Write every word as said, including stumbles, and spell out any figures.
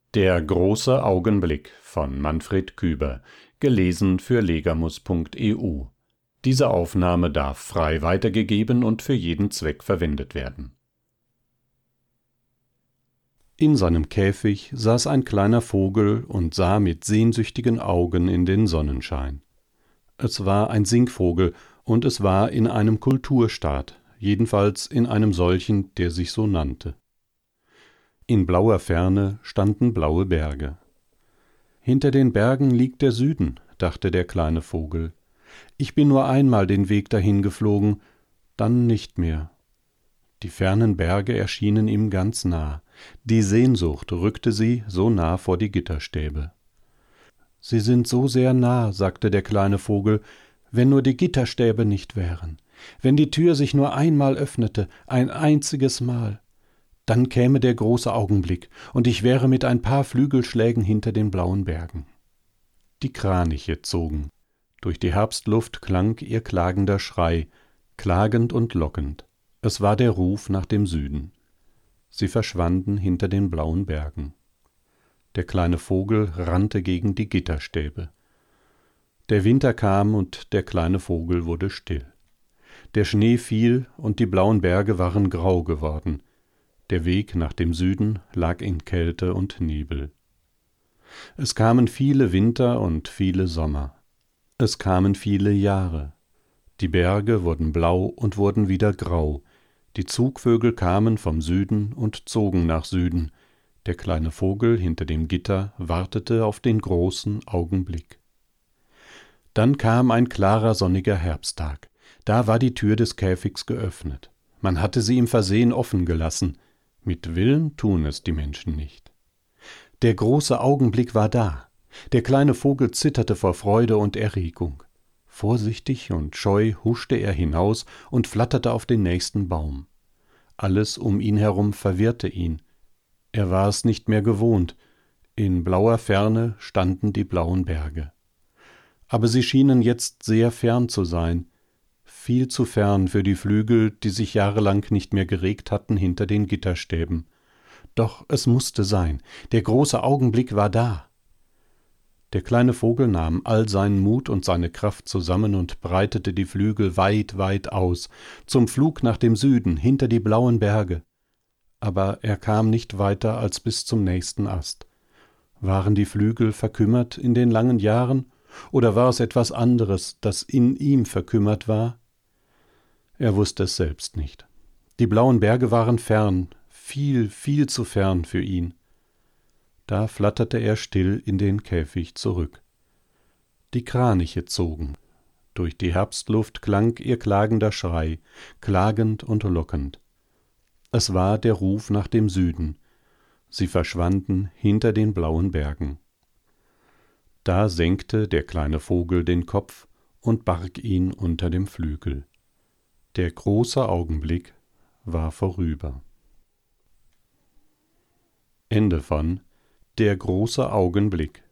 Der große Augenblick von Manfred Küber, gelesen für legamus punkt e u. Diese Aufnahme darf frei weitergegeben und für jeden Zweck verwendet werden. In seinem Käfig saß ein kleiner Vogel und sah mit sehnsüchtigen Augen in den Sonnenschein. Es war ein Singvogel, und es war in einem Kulturstaat, jedenfalls in einem solchen, der sich so nannte. In blauer Ferne standen blaue Berge. Hinter den Bergen liegt der Süden, dachte der kleine Vogel. Ich bin nur einmal den Weg dahin geflogen, dann nicht mehr. Die fernen Berge erschienen ihm ganz nah. Die Sehnsucht rückte sie so nah vor die Gitterstäbe. »Sie sind so sehr nah«, sagte der kleine Vogel, »wenn nur die Gitterstäbe nicht wären, wenn die Tür sich nur einmal öffnete, ein einziges Mal. Dann käme der große Augenblick, und ich wäre mit ein paar Flügelschlägen hinter den blauen Bergen.« Die Kraniche zogen. Durch die Herbstluft klang ihr klagender Schrei, klagend und lockend. Es war der Ruf nach dem Süden. Sie verschwanden hinter den blauen Bergen. Der kleine Vogel rannte gegen die Gitterstäbe. Der Winter kam und der kleine Vogel wurde still. Der Schnee fiel und die blauen Berge waren grau geworden. Der Weg nach dem Süden lag in Kälte und Nebel. Es kamen viele Winter und viele Sommer. Es kamen viele Jahre. Die Berge wurden blau und wurden wieder grau. Die Zugvögel kamen vom Süden und zogen nach Süden. Der kleine Vogel hinter dem Gitter wartete auf den großen Augenblick. Dann kam ein klarer sonniger Herbsttag. Da war die Tür des Käfigs geöffnet. Man hatte sie im Versehen offen gelassen. Mit Willen tun es die Menschen nicht. Der große Augenblick war da. Der kleine Vogel zitterte vor Freude und Erregung. Vorsichtig und scheu huschte er hinaus und flatterte auf den nächsten Baum. Alles um ihn herum verwirrte ihn. Er war es nicht mehr gewohnt. In blauer Ferne standen die blauen Berge. Aber sie schienen jetzt sehr fern zu sein, viel zu fern für die Flügel, die sich jahrelang nicht mehr geregt hatten hinter den Gitterstäben. Doch es musste sein, der große Augenblick war da. Der kleine Vogel nahm all seinen Mut und seine Kraft zusammen und breitete die Flügel weit, weit aus, zum Flug nach dem Süden, hinter die blauen Berge. Aber er kam nicht weiter als bis zum nächsten Ast. Waren die Flügel verkümmert in den langen Jahren, oder war es etwas anderes, das in ihm verkümmert war? Er wusste es selbst nicht. Die blauen Berge waren fern, viel, viel zu fern für ihn. Da flatterte er still in den Käfig zurück. Die Kraniche zogen. Durch die Herbstluft klang ihr klagender Schrei, klagend und lockend. Es war der Ruf nach dem Süden. Sie verschwanden hinter den blauen Bergen. Da senkte der kleine Vogel den Kopf und barg ihn unter dem Flügel. Der große Augenblick war vorüber. Ende von Der große Augenblick,